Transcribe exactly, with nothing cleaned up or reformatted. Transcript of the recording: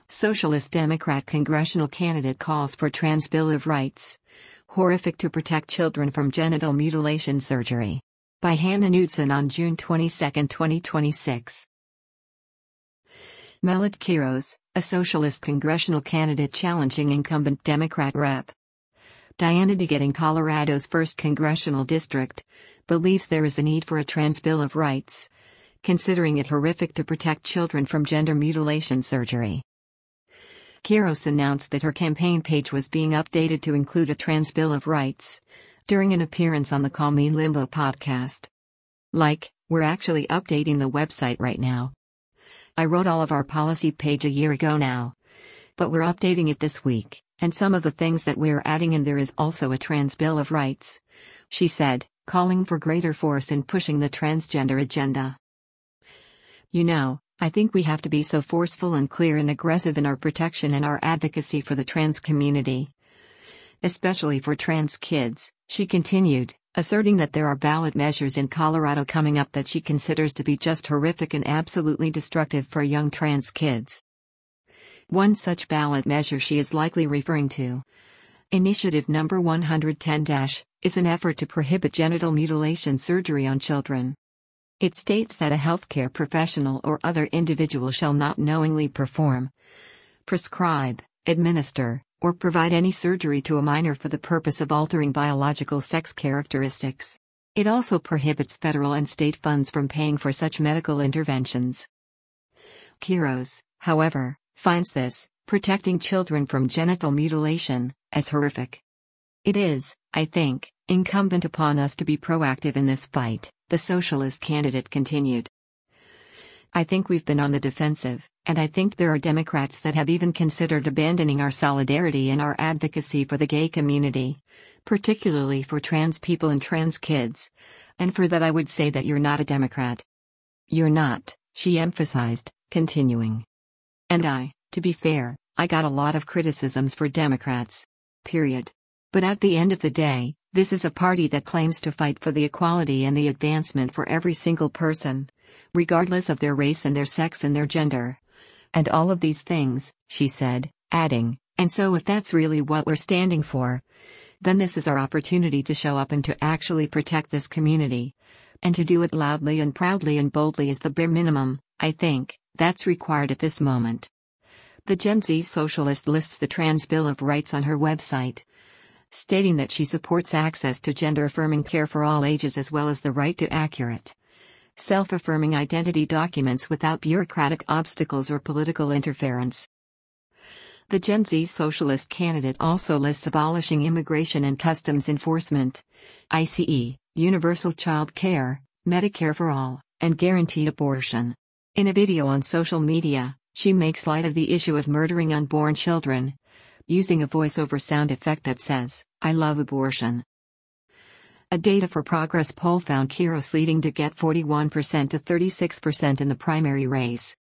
Socialist Democrat congressional candidate calls for trans Bill of Rights. Horrific to protect children from genital mutilation surgery. By Hannah Knudsen on June twenty-second, twenty twenty-six. Melod Quiros, a socialist congressional candidate challenging incumbent Democrat Representative Diana DeGette in Colorado's first congressional district, believes there is a need for a trans Bill of Rights, considering it horrific to protect children from gender mutilation surgery. Quiros announced that her campaign page was being updated to include a trans Bill of Rights during an appearance on the Call Me Limbo podcast. Like, we're actually updating the website right now. I wrote all of our policy page a year ago now, but we're updating it this week, and some of the things that we're adding in there is also a trans Bill of Rights, she said, calling for greater force in pushing the transgender agenda. You know, I think we have to be so forceful and clear and aggressive in our protection and our advocacy for the trans community. Especially for trans kids, she continued, asserting that there are ballot measures in Colorado coming up that she considers to be just horrific and absolutely destructive for young trans kids. One such ballot measure she is likely referring to, Initiative Number one ten dash, is an effort to prohibit genital mutilation surgery on children. It states that a healthcare professional or other individual shall not knowingly perform, prescribe, administer, or provide any surgery to a minor for the purpose of altering biological sex characteristics. It also prohibits federal and state funds from paying for such medical interventions. Quiros, however, finds this, protecting children from genital mutilation, as horrific. It is, I think, incumbent upon us to be proactive in this fight, the socialist candidate continued. I think we've been on the defensive, and I think there are Democrats that have even considered abandoning our solidarity and our advocacy for the gay community, particularly for trans people and trans kids. And for that I would say that you're not a Democrat. You're not, she emphasized, continuing. And I, to be fair, I got a lot of criticisms for Democrats. Period. But at the end of the day, this is a party that claims to fight for the equality and the advancement for every single person, regardless of their race and their sex and their gender. And all of these things, she said, adding, and so if that's really what we're standing for, then this is our opportunity to show up and to actually protect this community. And to do it loudly and proudly and boldly is the bare minimum, I think, that's required at this moment. The Gen Z socialist lists the Trans Bill of Rights on her website, stating that she supports access to gender-affirming care for all ages as well as the right to accurate, self-affirming identity documents without bureaucratic obstacles or political interference. The Gen Z socialist candidate also lists abolishing immigration and customs enforcement, I C E, universal child care, Medicare for all, and guaranteed abortion. In a video on social media, she makes light of the issue of murdering unborn children, using a voiceover sound effect that says, "I love abortion." A Data for Progress poll found Quiros leading DeGette forty-one percent to thirty-six percent in the primary race.